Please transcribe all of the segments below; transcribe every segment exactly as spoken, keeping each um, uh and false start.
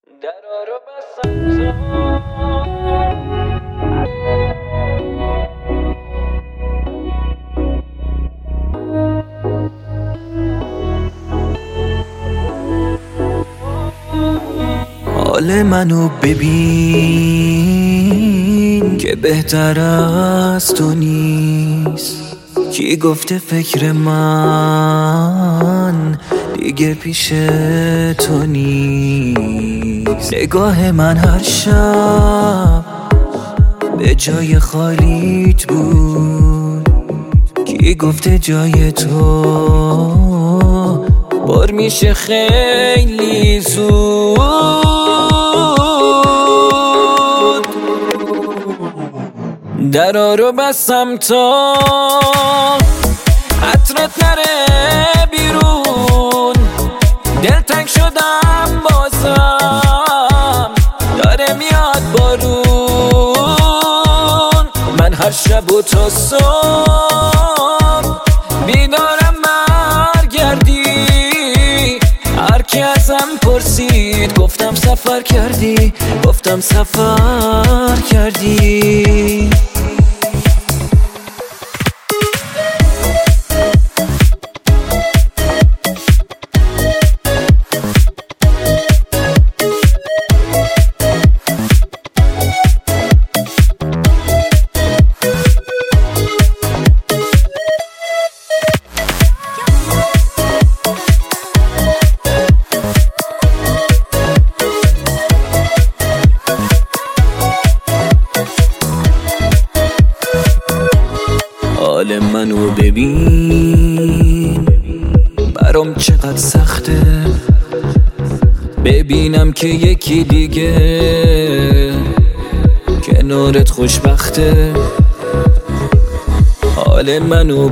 درا رو بستم حال منو ببین که بهتر از تو نیست. کی گفته فکر من دیگه پیش تو نیست. نگاه من هر شب به جای خالیت بود. کی گفته جای تو پر میشه خیلی زود. درا رو بستم تا عطرت نره بیرون. دلتنگ شدم بازم داره میاد بارون. من هر شب و تا صبح بیدارم برگردی. هر کی ازم پرسید گفتم سفر کردی، گفتم سفر کردی. حال منو ببین برام چقدر سخته. ببینم که یکی دیگه کنارت خوشبخته. حال منو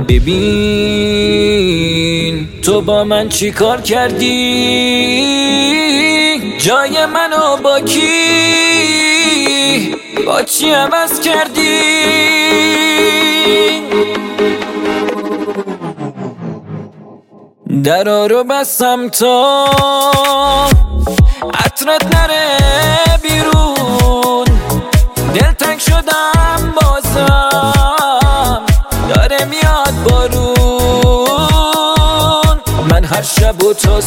ببین تو با من چی کار کردی. جای منو با کی با چی عوض کردی. درا رو بستم تا عطرت نره بیرون. دلتنگ شدم بازم داره میاد بارون. من هر شب و تا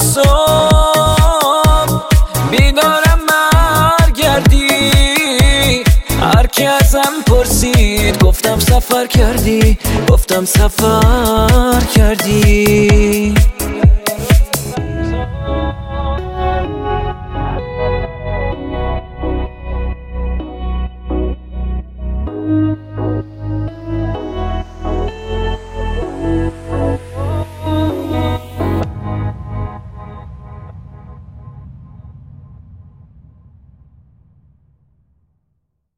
صبح بیدارم برگردی. هر کی ازم پرسید گفتم سفر کردی، گفتم سفر کردی.